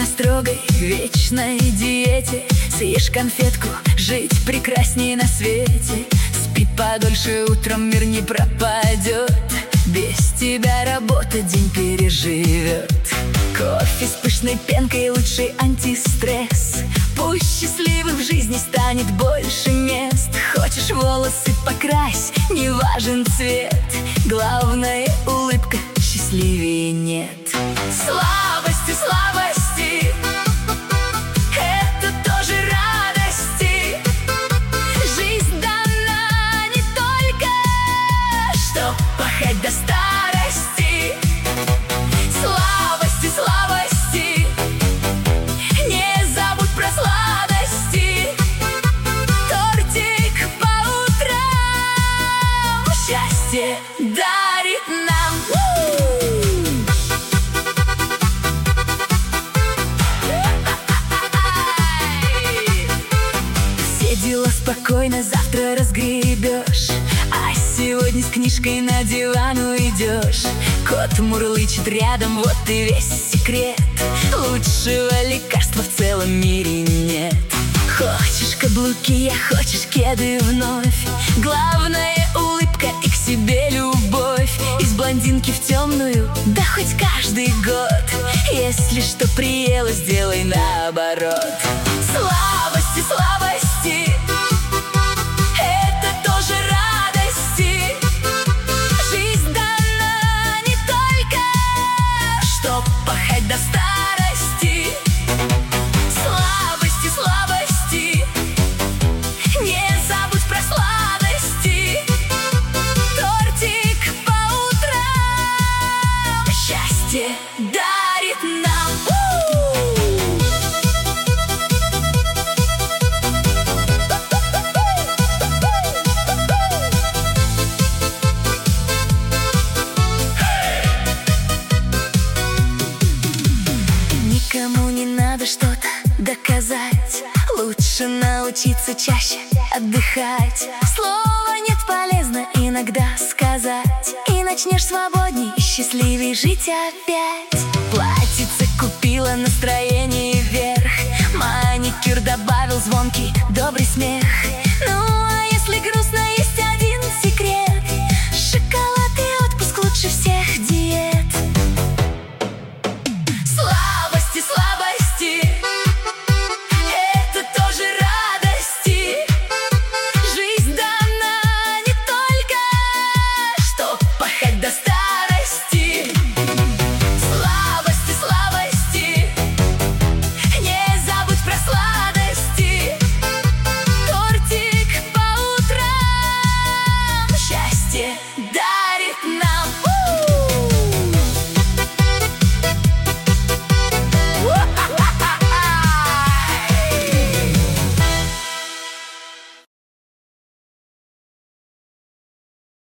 строгой вечной диете. Съешь конфетку, жить прекрасней на свете. Спи подольше, утром мир не пропадет. Без тебя работа день переживет. Кофе с пышной пенкой — лучший антистресс. Пусть счастливым в жизни станет больше мест. Хочешь волосы — покрась, не важен цвет. Главное — улыбка, счастливее нет. Слабости, слабости — это тоже радости. Жизнь дана не только, чтоб пахать до старости. Слабости, слабости, не забудь про сладости. Тортик по утрам счастье дарит нам. Все дела спокойно завтра разгребешь, а сегодня с книжкой на диван уйдешь. Кот мурлычет рядом, вот и весь секрет. Лучшего лекарства в целом мире нет. Хочешь каблуки, а хочешь кеды вновь. Главное — улыбка и к себе любовь. Из блондинки в темную, да хоть каждый год. Если что приело, сделай наоборот. Слабости, слабости — это тоже радости. Жизнь дана не только, чтоб пахать до старости. Слабости, слабости, не забудь про сладости. Тортик по утрам счастье дарит нам. Никому не надо что-то доказать. Лучше научиться чаще отдыхать. Слово «нет» полезно иногда сказать. И начнешь свободней и счастливей жить опять. Платьице купила, настроение вверх. Маникюр добавил звонкий добрый смех. Ну